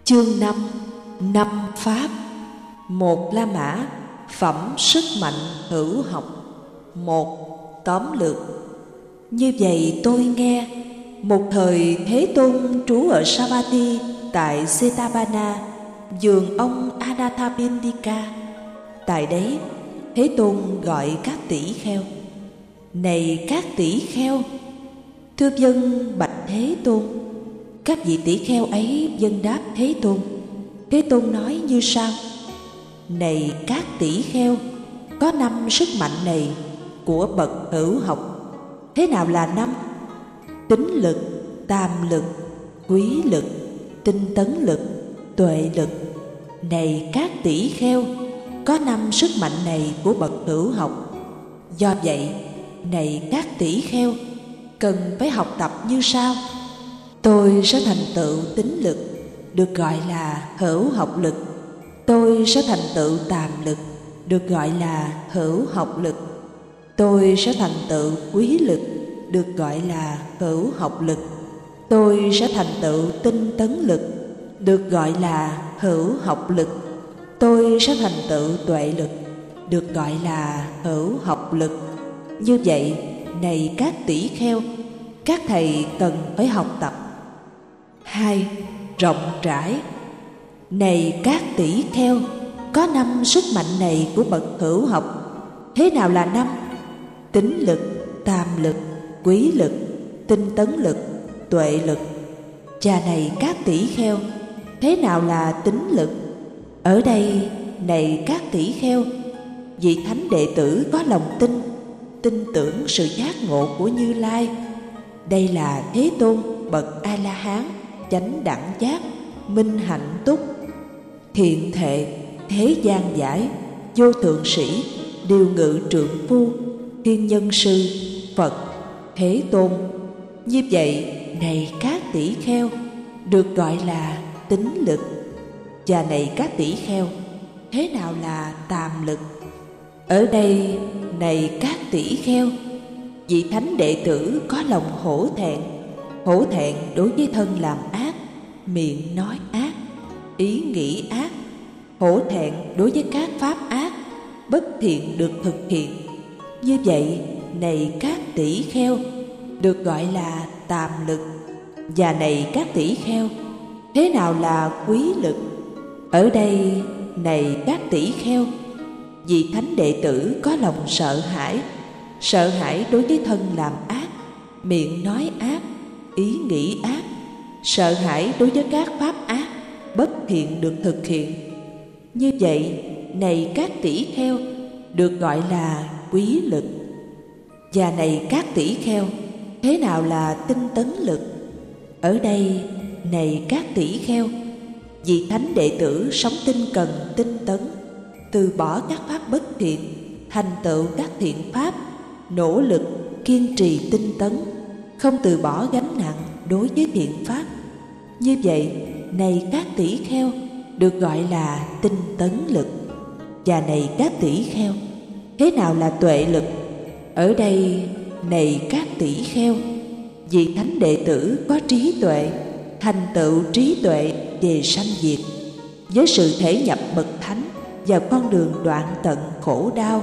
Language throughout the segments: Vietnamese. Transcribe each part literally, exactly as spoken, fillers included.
Chương năm. Năm pháp. Một La Mã. Phẩm sức mạnh hữu học. Một. Tóm lược. Như vậy tôi nghe, một thời Thế Tôn trú ở Savatthi tại Setapana, vườn ông Anathapindika. Tại đấy, Thế Tôn gọi các tỷ kheo: "Này các tỷ kheo!" Thưa vâng, bạch Thế Tôn. Các vị tỷ kheo ấy vâng đáp Thế Tôn. Thế Tôn nói như sau: "Này các tỷ kheo, có năm sức mạnh này của bậc hữu học. Thế nào là năm? Tín lực, tam lực, quý lực, tinh tấn lực, tuệ lực. Này các tỷ kheo, có năm sức mạnh này của bậc hữu học. Do vậy, này các tỷ kheo, cần phải học tập như sau. Tôi sẽ thành tựu tín lực, được gọi là hữu học lực. Tôi sẽ thành tựu tàm lực, được gọi là hữu học lực. Tôi sẽ thành tựu quý lực, được gọi là hữu học lực. Tôi sẽ thành tựu tinh tấn lực, được gọi là hữu học lực. Tôi sẽ thành tựu tuệ lực, được gọi là hữu học lực. Như vậy, này các tỷ kheo, các thầy cần phải học tập." Hai. Rộng rãi. Này các tỷ kheo, có năm sức mạnh này của bậc hữu học. Thế nào là năm? Tín lực, tam lực, quý lực, tinh tấn lực, tuệ lực. Chà, này các tỷ kheo, thế nào là tín lực? Ở đây, này các tỷ kheo, vị thánh đệ tử có lòng tin, tin tưởng sự giác ngộ của Như Lai. Đây là Thế Tôn bậc A-la-hán, chánh đẳng giác, minh hạnh túc, thiện thệ, thế gian giải, vô thượng sĩ, điều ngự trượng phu, thiên nhân sư, Phật, Thế Tôn. Như vậy, này các tỷ kheo, được gọi là tín lực. Và này các tỷ kheo, thế nào là tàm lực? Ở đây, này các tỷ kheo, vị thánh đệ tử có lòng hổ thẹn, hổ thẹn đối với thân làm ác, miệng nói ác, ý nghĩ ác, hổ thẹn đối với các pháp ác, bất thiện được thực hiện. Như vậy, này các tỷ kheo, được gọi là tàm lực. Và này các tỷ kheo, thế nào là quý lực? Ở đây, này các tỷ kheo, vị thánh đệ tử có lòng sợ hãi, sợ hãi đối với thân làm ác, miệng nói ác, ý nghĩ ác, sợ hãi đối với các pháp ác, bất thiện được thực hiện. Như vậy, này các tỷ kheo, được gọi là quý lực. Và này các tỷ kheo, thế nào là tinh tấn lực? Ở đây, này các tỷ kheo, vị thánh đệ tử sống tinh cần tinh tấn, từ bỏ các pháp bất thiện, thành tựu các thiện pháp, nỗ lực kiên trì tinh tấn, không từ bỏ gánh nặng đối với thiện pháp. Như vậy, này các tỷ kheo, được gọi là tinh tấn lực. Và này các tỷ kheo, thế nào là tuệ lực? Ở đây, này các tỷ kheo, vị thánh đệ tử có trí tuệ, thành tựu trí tuệ về sanh diệt, với sự thể nhập bậc thánh vào con đường đoạn tận khổ đau.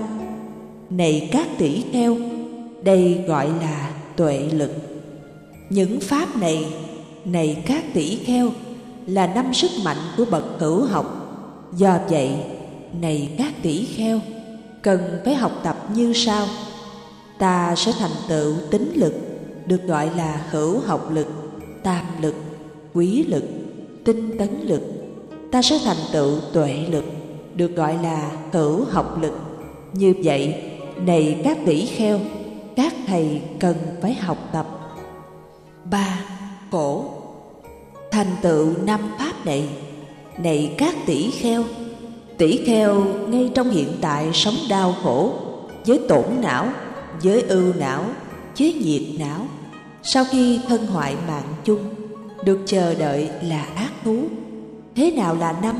Này các tỷ kheo, đây gọi là tuệ lực. Những pháp này, này các tỷ kheo, là năm sức mạnh của bậc hữu học. Do vậy, này các tỷ kheo, cần phải học tập như sau. Ta sẽ thành tựu tín lực, được gọi là hữu học lực, tam lực, quý lực, tinh tấn lực. Ta sẽ thành tựu tuệ lực, được gọi là hữu học lực. Như vậy, này các tỷ kheo, các thầy cần phải học tập. Ba. Khổ. Thành tựu năm pháp này, này các tỷ kheo, tỷ kheo ngay trong hiện tại sống đau khổ, với tổn não, với ưu não, với nhiệt não. Sau khi thân hoại mạng chung, được chờ đợi là ác thú. Thế nào là năm?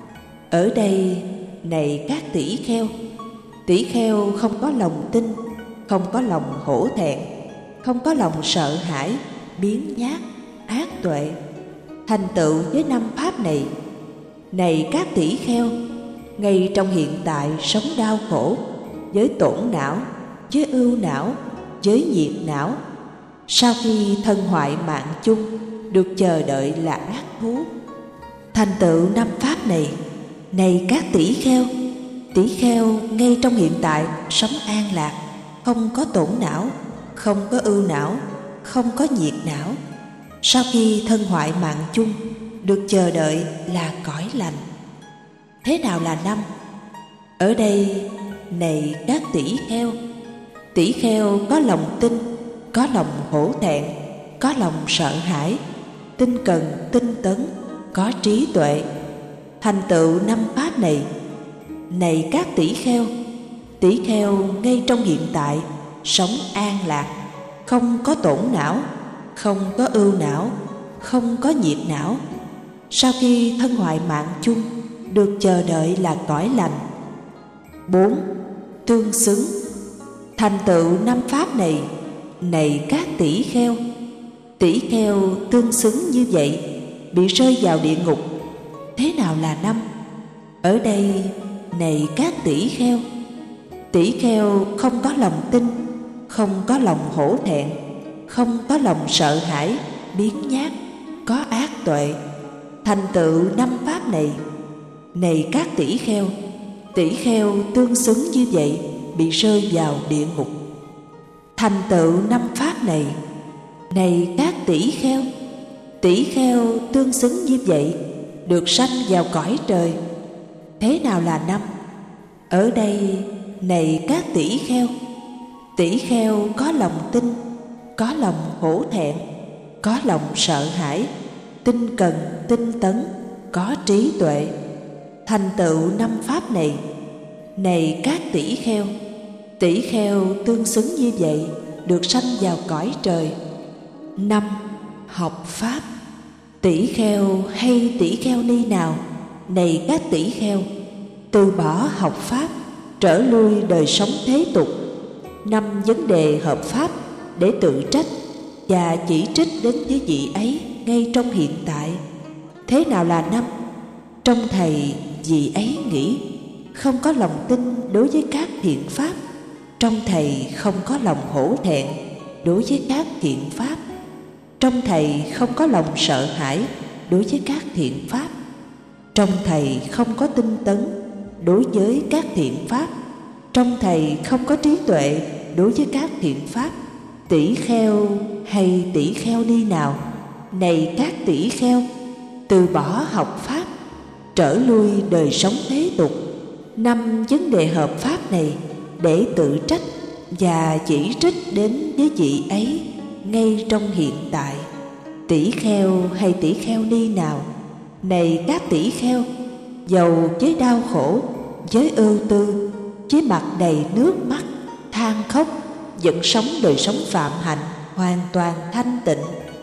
Ở đây, này các tỷ kheo, tỷ kheo không có lòng tin, không có lòng hổ thẹn, không có lòng sợ hãi, biếng nhác, ác tuệ. thành tựu với năm pháp này. Này các tỷ kheo, ngay trong hiện tại sống đau khổ, với tổn não, với ưu não, với nhiệt não, sau khi thân hoại mạng chung, được chờ đợi là ác thú. Thành tựu năm pháp này. Này các tỷ kheo, tỷ kheo ngay trong hiện tại sống an lạc, không có tổn não, không có ưu não, không có nhiệt não, sau khi thân hoại mạng chung, được chờ đợi là cõi lành. Thế nào là năm? Ở đây, này các tỷ kheo, tỷ kheo có lòng tin, có lòng hổ thẹn, có lòng sợ hãi, tinh cần, tinh tấn, có trí tuệ, thành tựu năm pháp này. Này các tỷ kheo, tỷ kheo ngay trong hiện tại sống an lạc, không có tổn não, không có ưu não, không có nhiệt não, sau khi thân hoại mạng chung, được chờ đợi là cõi lành. Bốn. Tương xứng. Thành tựu năm pháp này. Này các tỷ kheo, tỷ kheo tương xứng như vậy, bị rơi vào địa ngục. Thế nào là năm? Ở đây, này các tỷ kheo, tỷ kheo không có lòng tin, không có lòng hổ thẹn, không có lòng sợ hãi, biếng nhác, có ác tuệ, thành tựu năm pháp này. Này các tỷ kheo, tỷ kheo tương xứng như vậy, bị rơi vào địa ngục. Thành tựu năm pháp này. Này các tỷ kheo, tỷ kheo tương xứng như vậy, được sanh vào cõi trời. Thế nào là năm? Ở đây, này các tỷ kheo, tỷ kheo có lòng tin, có lòng hổ thẹn, có lòng sợ hãi, tinh cần, tinh tấn, có trí tuệ, thành tựu năm pháp này. Này các tỷ kheo, tỷ kheo tương xứng như vậy, được sanh vào cõi trời. Năm. Học pháp. Tỷ kheo hay tỷ kheo ni nào, này các tỷ kheo, từ bỏ học pháp, trở lui đời sống thế tục. Năm vấn đề hợp pháp để tự trách và chỉ trích đến với vị ấy ngay trong hiện tại. Thế nào là năm? Trong thầy vị ấy nghĩ không có lòng tin đối với các thiện pháp, trong thầy không có lòng hổ thẹn đối với các thiện pháp, trong thầy không có lòng sợ hãi đối với các thiện pháp, trong thầy không có tinh tấn đối với các thiện pháp, trong thầy không có trí tuệ đối với các thiện pháp. Tỷ kheo hay tỷ kheo ni nào, này các tỷ kheo, từ bỏ học pháp, trở lui đời sống thế tục. Năm vấn đề hợp pháp này để tự trách và chỉ trích đến với vị ấy ngay trong hiện tại. Tỷ kheo hay tỷ kheo ni nào, này các tỷ kheo, dầu với đau khổ, với ưu tư, với mặt đầy nước mắt, than khóc, vẫn sống đời sống phạm hạnh, hoàn toàn thanh tịnh.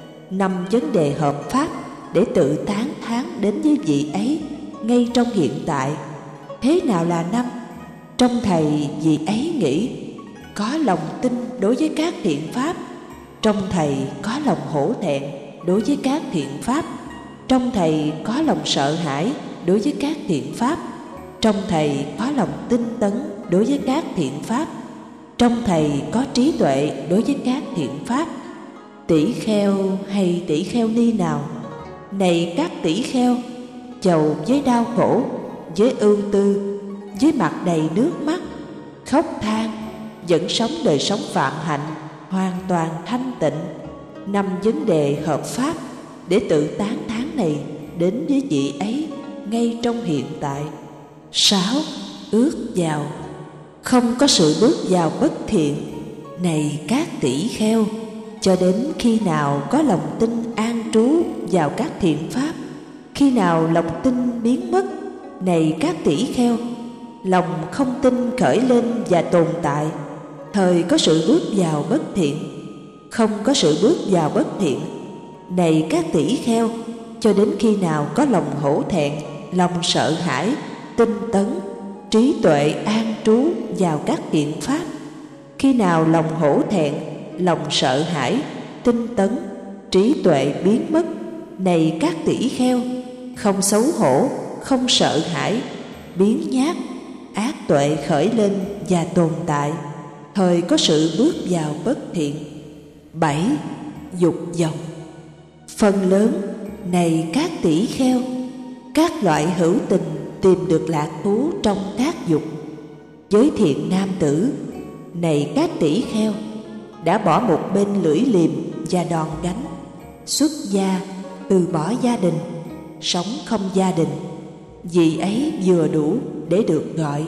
Năm vấn đề hợp pháp để tự tán thán đến với vị ấy ngay trong hiện tại. Thế nào là năm? Trong thầy vị ấy nghĩ có lòng tin đối với các thiện pháp, trong thầy có lòng hổ thẹn đối với các thiện pháp, trong thầy có lòng sợ hãi đối với các thiện pháp, trong thầy có lòng tinh tấn đối với các thiện pháp, trong thầy có trí tuệ đối với các thiện pháp. Tỷ kheo hay tỷ kheo ni nào, này các tỷ kheo, chầu với đau khổ, với ưu tư, với mặt đầy nước mắt, khóc than, vẫn sống đời sống phạm hạnh, hoàn toàn thanh tịnh. Năm vấn đề hợp pháp để tự tán thán này đến với vị ấy ngay trong hiện tại. Sáu. Ước vào. Không có sự bước vào bất thiện. Này các tỷ kheo, cho đến khi nào có lòng tin an trú vào các thiện pháp, khi nào lòng tin biến mất, này các tỷ kheo, lòng không tin khởi lên và tồn tại, thời có sự bước vào bất thiện. Không có sự bước vào bất thiện, này các tỷ kheo, cho đến khi nào có lòng hổ thẹn, lòng sợ hãi, tinh tấn, trí tuệ an trú vào các thiện pháp. Khi nào lòng hổ thẹn, lòng sợ hãi, tinh tấn, trí tuệ biến mất, Này các tỷ kheo, không xấu hổ, không sợ hãi, biến nhát, ác tuệ khởi lên và tồn tại, thời có sự bước vào bất thiện. Bảy. Dục vọng. Phần lớn, này các tỷ kheo, các loại hữu tình tìm được lạc thú trong các dục. Giới thiện nam tử, này các tỷ kheo, đã bỏ một bên lưỡi liềm và đòn gánh, xuất gia, từ bỏ gia đình, sống không gia đình. Vì ấy vừa đủ để được gọi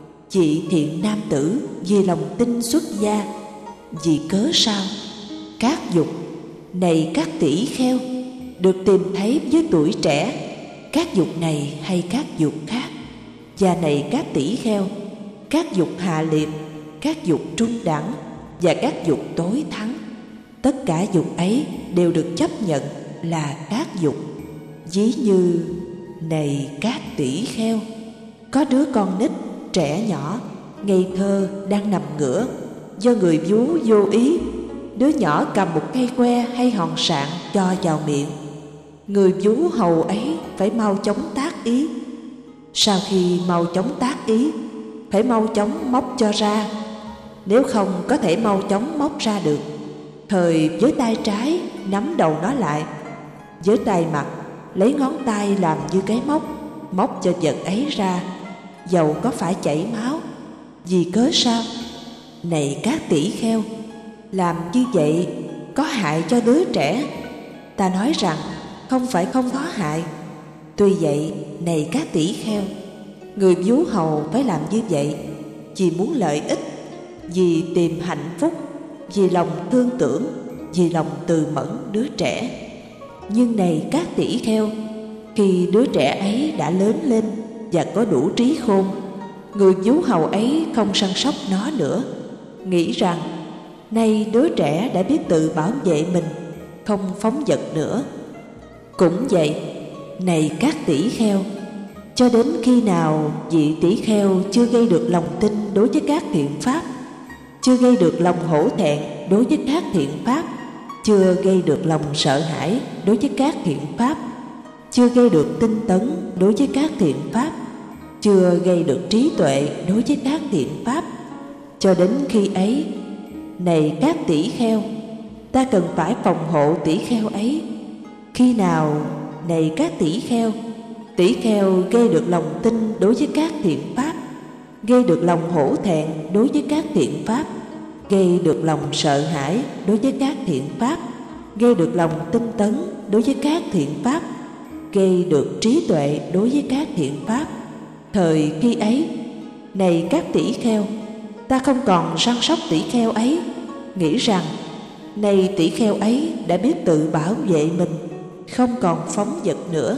vị thiện nam tử vì lòng tin xuất gia. Vì cớ sao? Các dục, này các tỷ kheo, được tìm thấy với tuổi trẻ, các dục này hay các dục khác. Và này các tỷ kheo, các dục hạ liệt, các dục trung đẳng và các dục tối thắng, tất cả dục ấy đều được chấp nhận là các dục. Ví như, này các tỷ kheo, có đứa con nít trẻ nhỏ ngây thơ đang nằm ngửa, do người vú vô ý, đứa nhỏ cầm một cây que hay hòn sạn cho vào miệng. Người vú hầu ấy phải mau chóng tác ý. Sau khi mau chóng tác ý, phải mau chóng móc cho ra. Nếu không có thể mau chóng móc ra được, thời với tay trái nắm đầu nó lại, với tay mặt lấy ngón tay làm như cái móc, móc cho vật ấy ra, dầu có phải chảy máu. Vì cớ sao? Này các tỷ kheo, làm như vậy có hại cho đứa trẻ? Ta nói rằng không phải không có hại. Tuy vậy, này các tỷ kheo, người vú hầu phải làm như vậy vì muốn lợi ích, vì tìm hạnh phúc, vì lòng thương tưởng, vì lòng từ mẫn đứa trẻ. Nhưng này các tỷ kheo, khi đứa trẻ ấy đã lớn lên và có đủ trí khôn, người vú hầu ấy không săn sóc nó nữa, nghĩ rằng nay đứa trẻ đã biết tự bảo vệ mình, không phóng dật nữa. Cũng vậy, này các tỷ kheo, cho đến khi nào vị tỷ kheo chưa gây được lòng tin đối với các thiện pháp, chưa gây được lòng hổ thẹn đối với các thiện pháp, chưa gây được lòng sợ hãi đối với các thiện pháp, chưa gây được tinh tấn đối với các thiện pháp, chưa gây được trí tuệ đối với các thiện pháp, cho đến khi ấy, này các tỷ kheo, ta cần phải phòng hộ tỷ kheo ấy. Khi nào, này các tỷ kheo, tỷ kheo gây được lòng tin đối với các thiện pháp, gây được lòng hổ thẹn đối với các thiện pháp, gây được lòng sợ hãi đối với các thiện pháp, gây được lòng tinh tấn đối với các thiện pháp, gây được trí tuệ đối với các thiện pháp, thời khi ấy, này các tỷ kheo, ta không còn săn sóc tỷ kheo ấy, nghĩ rằng nay tỷ kheo ấy đã biết tự bảo vệ mình, không còn phóng dật nữa.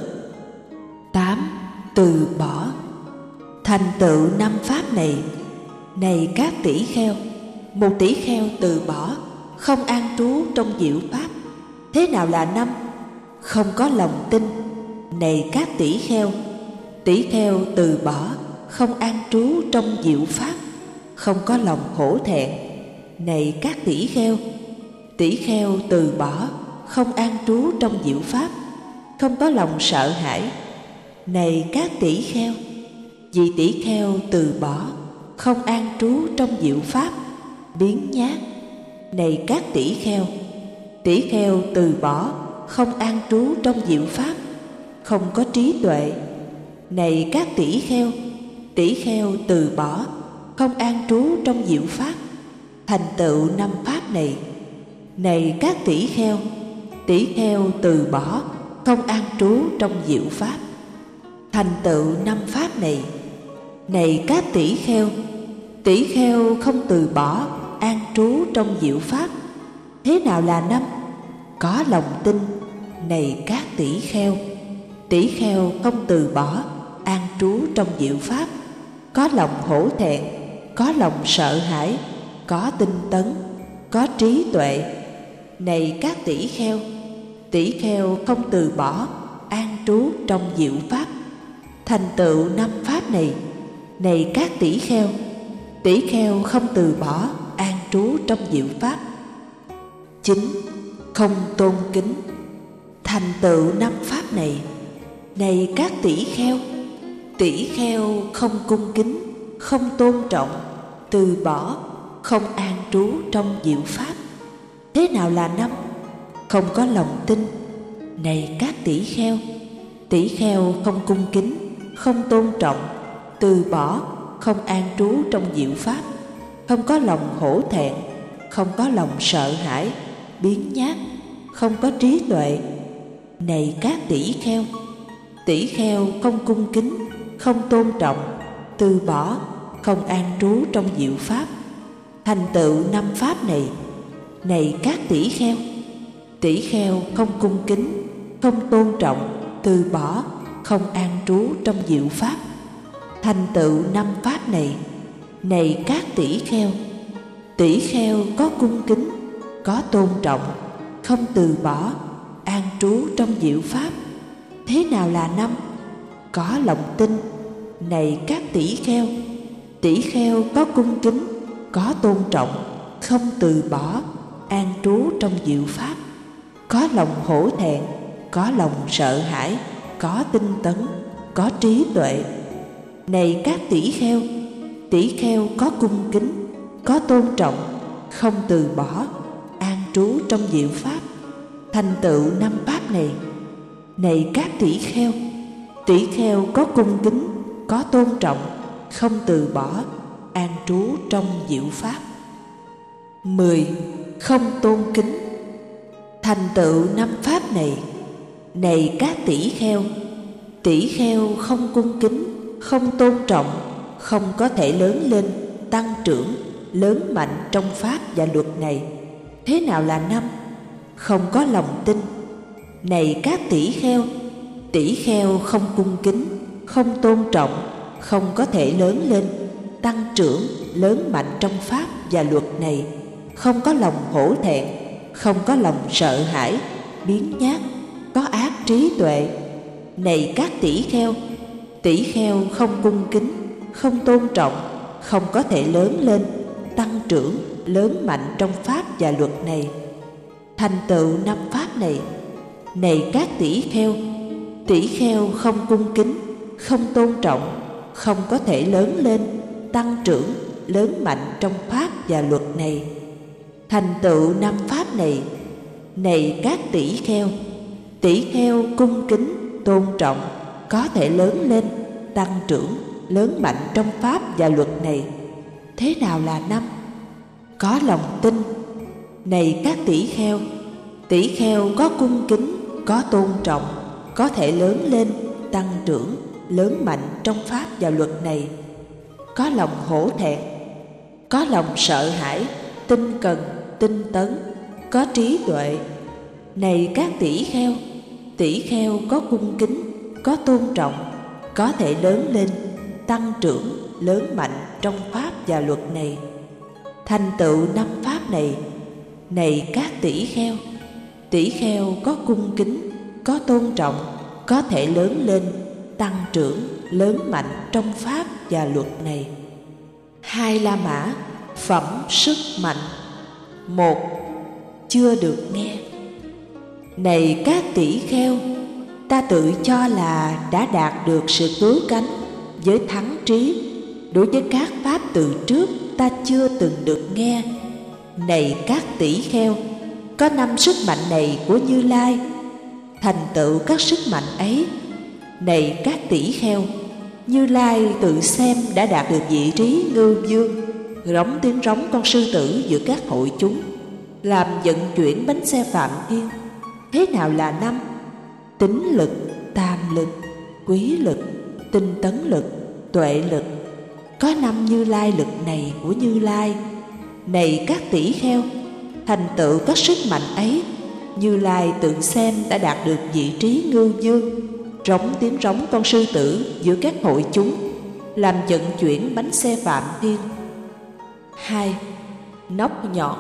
Tám. Từ bỏ. Thành tựu năm pháp này, này các tỷ kheo, một tỷ kheo từ bỏ, không an trú trong diệu pháp. Thế nào là năm? Không có lòng tin. Này các tỷ kheo, tỷ kheo từ bỏ, không an trú trong diệu pháp, không có lòng hổ thẹn. Này các tỷ kheo, tỷ kheo từ bỏ, không an trú trong diệu pháp, không có lòng sợ hãi. Này các tỷ kheo, vị tỷ kheo từ bỏ, không an trú trong diệu pháp, biến nhát. Này các tỷ kheo, tỷ kheo từ bỏ, không an trú trong diệu pháp, không có trí tuệ. Này các tỷ kheo, tỷ kheo từ bỏ, không an trú trong diệu pháp, thành tựu năm pháp này. Này các tỷ kheo, tỷ kheo từ bỏ, không an trú trong diệu pháp, thành tựu năm pháp này. Này các tỷ kheo, tỷ kheo không từ bỏ, an trú trong diệu pháp. Thế nào là năm? Có lòng tin. Này các tỷ kheo, tỷ kheo không từ bỏ, an trú trong diệu pháp, có lòng hổ thẹn, có lòng sợ hãi, có tinh tấn, có trí tuệ. Này các tỷ kheo, tỷ kheo không từ bỏ, an trú trong diệu pháp, thành tựu năm pháp này. Này các tỷ kheo, tỷ kheo không từ bỏ, an trú trong diệu pháp. Chín. Không tôn kính. thành tựu năm pháp này. Này các tỷ kheo, tỷ kheo không cung kính, không tôn trọng, từ bỏ, không an trú trong diệu pháp. Thế nào là năm? Không có lòng tin. Này các tỷ kheo, tỷ kheo không cung kính, không tôn trọng, từ bỏ, không an trú trong diệu pháp, không có lòng hổ thẹn, không có lòng sợ hãi, biếng nhác, không có trí tuệ. Này các tỷ kheo, tỷ kheo không cung kính, không tôn trọng, từ bỏ, không an trú trong diệu pháp, thành tựu năm pháp này. Này các tỷ kheo, tỷ kheo không cung kính, không tôn trọng, từ bỏ, không an trú trong diệu pháp, thành tựu năm pháp này. Này các tỷ kheo, tỷ kheo có cung kính, có tôn trọng, không từ bỏ, an trú trong diệu pháp. Thế nào là năm? Có lòng tin. Này các tỷ kheo, tỷ kheo có cung kính, có tôn trọng, không từ bỏ, an trú trong diệu pháp, có lòng hổ thẹn, có lòng sợ hãi, có tinh tấn, có trí tuệ. Này các tỷ kheo, tỷ kheo có cung kính, có tôn trọng, không từ bỏ, an trú trong diệu pháp, thành tựu năm pháp này. Này các tỷ kheo, tỷ kheo có cung kính, có tôn trọng, không từ bỏ, an trú trong diệu pháp. Mười. Không tôn kính. Thành tựu năm pháp này. Này các tỷ kheo, tỷ kheo không cung kính, không tôn trọng, không có thể lớn lên, tăng trưởng, lớn mạnh trong pháp và luật này. Thế nào là năm? Không có lòng tin. Này các tỷ kheo, tỷ kheo không cung kính, không tôn trọng, không có thể lớn lên, tăng trưởng, lớn mạnh trong pháp và luật này, không có lòng hổ thẹn, không có lòng sợ hãi, biếng nhác, có ác trí tuệ. Này các tỷ kheo, tỷ kheo không cung kính, không tôn trọng, không có thể lớn lên, tăng trưởng, lớn mạnh trong pháp và luật này, thành tựu năm pháp này. Này các tỷ kheo, tỷ kheo không cung kính, không tôn trọng, không có thể lớn lên, tăng trưởng, lớn mạnh trong pháp và luật này, thành tựu năm pháp này. Này các tỷ kheo, tỷ kheo cung kính, tôn trọng, có thể lớn lên, tăng trưởng, lớn mạnh trong pháp và luật này. Thế nào là năm? Có lòng tin. Này các tỷ kheo, tỷ kheo có cung kính, có tôn trọng, có thể lớn lên, tăng trưởng, lớn mạnh trong pháp và luật này, có lòng hổ thẹn, có lòng sợ hãi, tinh cần, tinh tấn, có trí tuệ. Này các tỷ kheo, tỷ kheo có cung kính, có tôn trọng, có thể lớn lên, tăng trưởng, lớn mạnh trong pháp và luật này, thành tựu năm pháp này. Này các tỷ kheo, tỷ kheo có cung kính, có tôn trọng, có thể lớn lên, tăng trưởng, lớn mạnh trong pháp và luật này. Hai La Mã phẩm sức mạnh. Một. Chưa được nghe. Này các tỷ kheo, ta tự cho là đã đạt được sự cứu cánh với thắng trí. Đối với các pháp từ trước ta chưa từng được nghe. Này các tỷ kheo, có năm sức mạnh này của Như Lai, thành tựu các sức mạnh ấy. Này các tỷ kheo, Như Lai tự xem đã đạt được vị trí ngưu vương, rống tiếng rống con sư tử giữa các hội chúng, làm vận chuyển bánh xe Phạm Thiên. Thế nào là năm? Tín lực, tam lực, quý lực, tinh tấn lực, tuệ lực. Có năm Như Lai lực này của Như Lai. Này các tỷ kheo, thành tựu các sức mạnh ấy, Như Lai tự xem đã đạt được vị trí ngưu vương, rống tiếng rống con sư tử giữa các hội chúng, làm vận chuyển bánh xe Phạm Thiên. Hai. Nóc nhọn.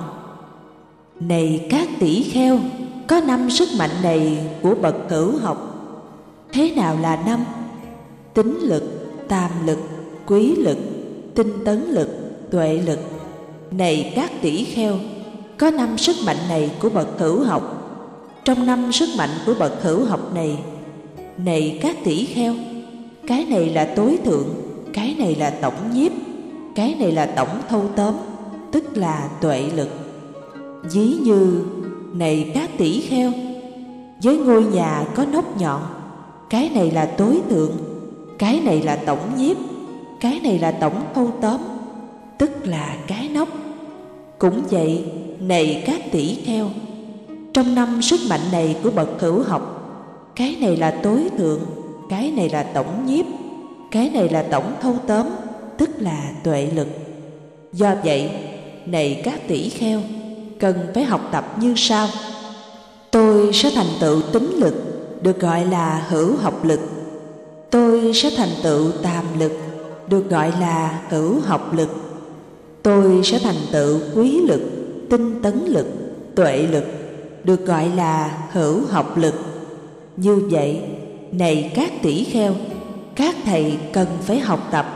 Này các tỷ kheo, có năm sức mạnh này của bậc hữu học. Thế nào là năm? Tín lực, tam lực, quý lực, tinh tấn lực, tuệ lực. Này các tỷ kheo, có năm sức mạnh này của bậc hữu học. trong năm sức mạnh của bậc hữu học này. Này các tỷ kheo, cái này là tối thượng, cái này là tổng nhiếp, cái này là tổng thâu tóm, tức là tuệ lực. Ví như, này các tỷ kheo, với ngôi nhà có nóc nhọn, cái này là tối thượng, cái này là tổng nhiếp, cái này là tổng thâu tóm, tức là cái nóc. Cũng vậy, này các tỷ kheo, trong năm sức mạnh này của bậc hữu học, cái này là tối thượng, cái này là tổng nhiếp, cái này là tổng thâu tóm, tức là tuệ lực. Do vậy, này các tỷ kheo, cần phải học tập như sau. Tôi sẽ thành tựu tín lực, được gọi là hữu học lực. Tôi sẽ thành tựu tàm lực, được gọi là hữu học lực. Tôi sẽ thành tựu quý lực, tinh tấn lực, tuệ lực, được gọi là hữu học lực. Như vậy, này các tỷ kheo, các thầy cần phải học tập.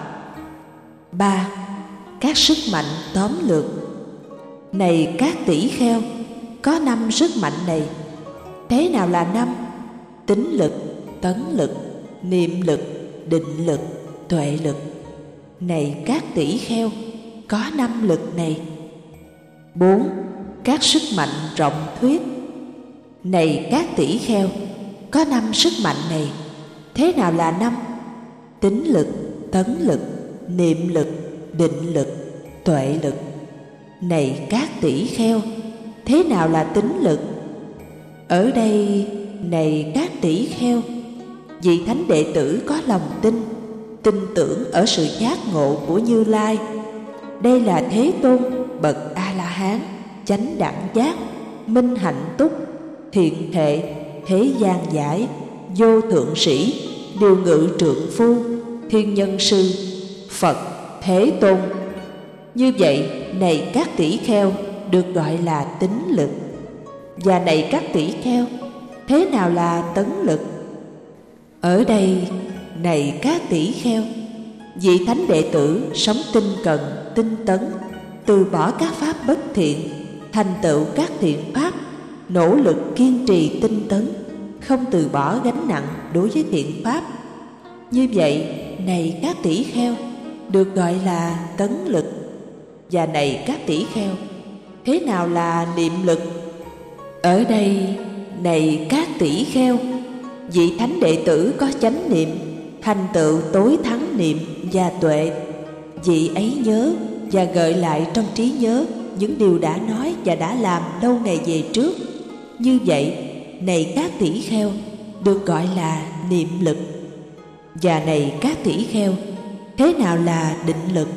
Ba. Các sức mạnh tóm lược. Này các tỷ kheo, có năm sức mạnh này. Thế nào là năm? Tín lực, tấn lực, niệm lực, định lực, tuệ lực. Này các tỷ kheo, có năm lực này. Bốn. Các sức mạnh rộng thuyết. Này các tỷ kheo, có năm sức mạnh này. Thế nào là năm? Tín lực, tấn lực, niệm lực, định lực, tuệ lực. Này các tỷ kheo, thế nào là tín lực? Ở đây, này các tỷ kheo, vị thánh đệ tử có lòng tin, tin tưởng ở sự giác ngộ của Như Lai. Đây là Thế Tôn, bậc A-la-hán, chánh đẳng giác, minh hạnh túc, thiện hệ, thế gian giải, vô thượng sĩ, điều ngự trượng phu, thiên nhân sư, Phật, Thế Tôn. Như vậy, này các tỷ kheo, được gọi là tín lực. Và này các tỷ kheo, thế nào là tấn lực? Ở đây, này các tỷ kheo, vị thánh đệ tử sống tinh cần, tinh tấn, từ bỏ các pháp bất thiện, thành tựu các thiện pháp, nỗ lực kiên trì tinh tấn, không từ bỏ gánh nặng đối với thiện pháp. Như vậy, này các tỷ kheo, được gọi là tấn lực. Và này các tỷ kheo, thế nào là niệm lực? Ở đây, này các tỷ kheo, vị thánh đệ tử có chánh niệm, thành tựu tối thắng niệm và tuệ. Vị ấy nhớ và gợi lại trong trí nhớ những điều đã nói và đã làm lâu ngày về trước. Như vậy, này các tỷ kheo, được gọi là niệm lực. Và này các tỷ kheo, thế nào là định lực?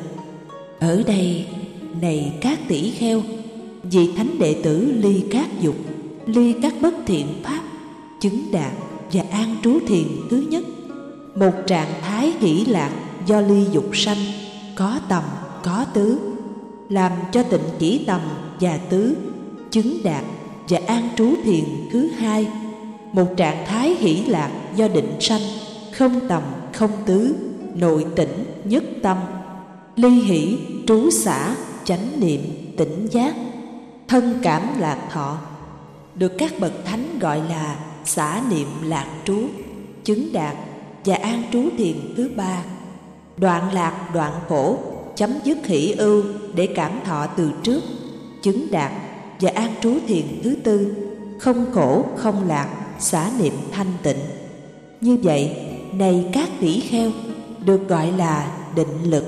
Ở đây, này các tỷ kheo, vị thánh đệ tử ly các dục, ly các bất thiện pháp, chứng đạt và an trú thiền thứ nhất, một trạng thái hỷ lạc do ly dục sanh, có tầm, có tứ, làm cho tịnh chỉ tầm và tứ, chứng đạt và an trú thiền thứ hai, một trạng thái hỷ lạc do định sanh, không tầm, không tứ, nội tĩnh, nhất tâm, ly hỷ, trú xả, chánh niệm, tỉnh giác, thân cảm lạc thọ, được các bậc thánh gọi là xả niệm lạc trú, chứng đạt và an trú thiền thứ ba, đoạn lạc đoạn khổ, chấm dứt hỷ ưu để cảm thọ từ trước, chứng đạt và an trú thiền thứ tư, không khổ không lạc, xả niệm thanh tịnh. Như vậy, này các tỷ kheo, được gọi là định lực.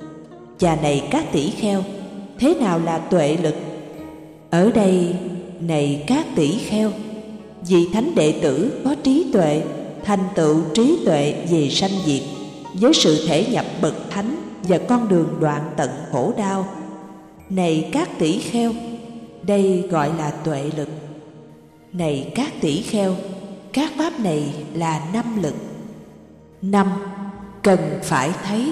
Và này các tỷ kheo, thế nào là tuệ lực? Ở đây, này các tỷ kheo, vị thánh đệ tử có trí tuệ, thành tựu trí tuệ về sanh diệt, với sự thể nhập bậc thánh và con đường đoạn tận khổ đau. Này các tỷ kheo, đây gọi là tuệ lực. Này các tỷ kheo, các pháp này là năm lực. Năm, cần phải thấy.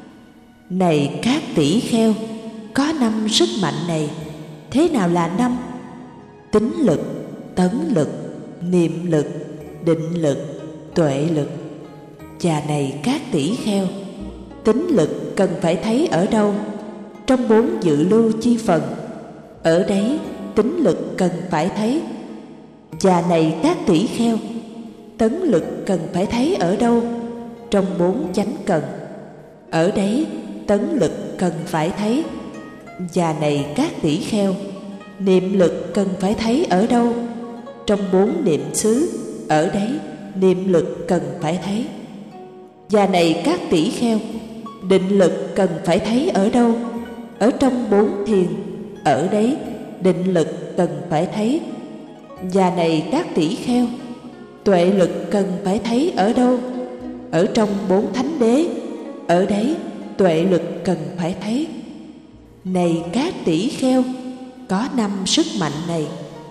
Này các tỷ kheo, có năm sức mạnh này. Thế nào là năm? Tín lực, tấn lực, niệm lực, định lực, tuệ lực. Và này các tỷ kheo, tín lực cần phải thấy ở đâu? Trong bốn dự lưu chi phần. Ở đấy, tín lực cần phải thấy. Và này các tỷ kheo, tấn lực cần phải thấy ở đâu? Trong bốn chánh cần. Ở đấy tấn lực cần phải thấy. Và này các tỷ kheo, niệm lực cần phải thấy ở đâu? Trong bốn niệm xứ. Ở đấy niệm lực cần phải thấy. Và này các tỷ kheo, định lực cần phải thấy ở đâu? Ở trong bốn thiền. Ở đấy định lực cần phải thấy. Và này các tỷ kheo, tuệ lực cần phải thấy ở đâu? Ở trong bốn thánh đế. Ở đấy tuệ lực cần phải thấy. Này các tỷ kheo, có năm sức mạnh này.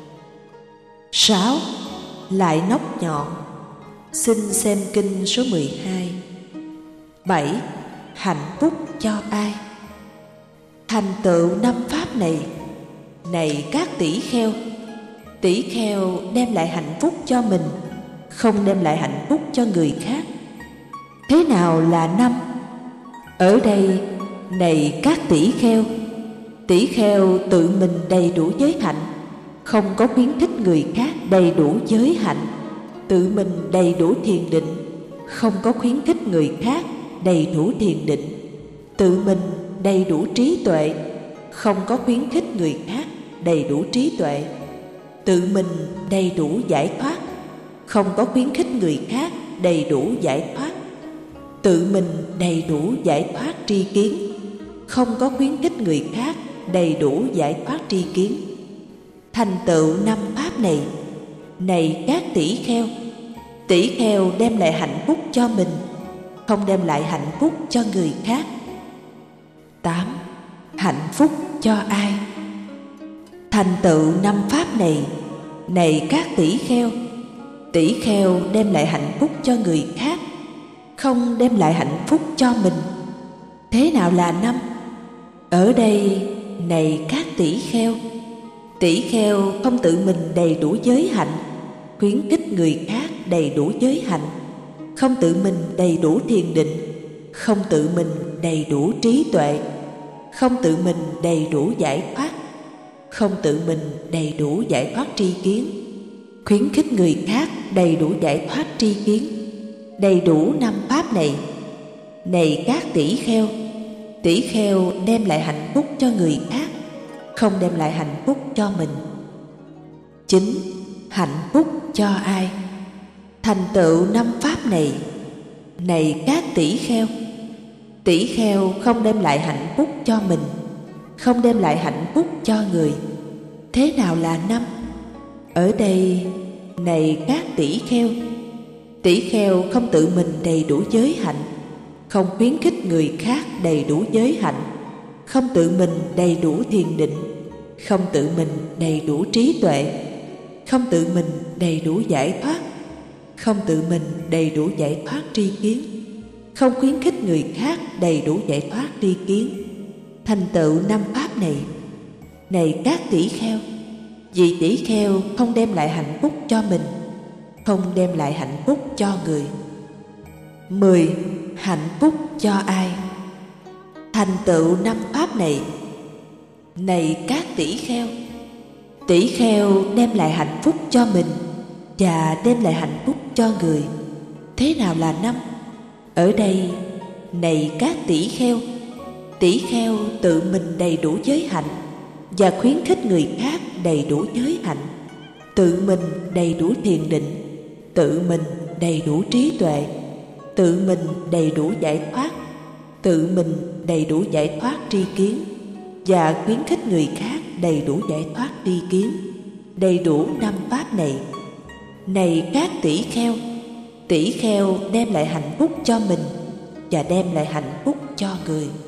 Sáu. Lại nóc nhọn. Xin xem kinh số mười hai. Bảy. Hạnh phúc cho ai? Thành tựu năm pháp này. Này các tỷ kheo, tỷ kheo đem lại hạnh phúc cho mình, không đem lại hạnh phúc cho người khác. Thế nào là năm? Ở đây, này các tỷ kheo, tỷ kheo tự mình đầy đủ giới hạnh, không có khuyến khích người khác đầy đủ giới hạnh. Tự mình đầy đủ thiền định, không có khuyến khích người khác đầy đủ thiền định. Tự mình đầy đủ trí tuệ, không có khuyến khích người khác đầy đủ trí tuệ. Tự mình đầy đủ giải thoát, không có khuyến khích người khác đầy đủ giải thoát. Tự mình đầy đủ giải thoát tri kiến, không có khuyến khích người khác đầy đủ giải thoát tri kiến. Thành tựu năm pháp này. Này các tỷ kheo, tỷ kheo đem lại hạnh phúc cho mình, không đem lại hạnh phúc cho người khác. Tám. Hạnh phúc cho ai? Thành tựu năm pháp này. Này các tỷ kheo, tỷ kheo đem lại hạnh phúc cho người khác, không đem lại hạnh phúc cho mình. Thế nào là năm? Ở đây, này các tỷ kheo, tỷ kheo không tự mình đầy đủ giới hạnh, khuyến khích người khác đầy đủ giới hạnh, không tự mình đầy đủ thiền định, không tự mình đầy đủ trí tuệ, không tự mình đầy đủ giải thoát, không tự mình đầy đủ giải thoát tri kiến, khuyến khích người khác đầy đủ giải thoát tri kiến. Đầy đủ năm pháp này. Này các tỷ kheo, tỷ kheo đem lại hạnh phúc cho người khác, không đem lại hạnh phúc cho mình. Chín. Hạnh phúc cho ai? Thành tựu năm pháp này. Này các tỷ kheo, tỷ kheo không đem lại hạnh phúc cho mình, không đem lại hạnh phúc cho người. Thế nào là năm? Ở đây, này các tỷ kheo, tỷ kheo không tự mình đầy đủ giới hạnh, không khuyến khích người khác đầy đủ giới hạnh, không tự mình đầy đủ thiền định, không tự mình đầy đủ trí tuệ, không tự mình đầy đủ giải thoát, không tự mình đầy đủ giải thoát tri kiến, không khuyến khích người khác đầy đủ giải thoát tri kiến. Thành tựu năm pháp này. Này các tỷ kheo, vị tỷ kheo không đem lại hạnh phúc cho mình, không đem lại hạnh phúc cho người. Mười. Hạnh phúc cho ai? Thành tựu năm pháp này. Này các tỷ kheo, tỷ kheo đem lại hạnh phúc cho mình và đem lại hạnh phúc cho người. Thế nào là năm? Ở đây, này các tỷ kheo, tỷ kheo tự mình đầy đủ giới hạnh và khuyến khích người khác đầy đủ giới hạnh, tự mình đầy đủ thiền định, tự mình đầy đủ trí tuệ, tự mình đầy đủ giải thoát, tự mình đầy đủ giải thoát tri kiến và khuyến khích người khác đầy đủ giải thoát tri kiến. Đầy đủ năm pháp này. Này các tỷ kheo, tỷ kheo đem lại hạnh phúc cho mình và đem lại hạnh phúc cho người.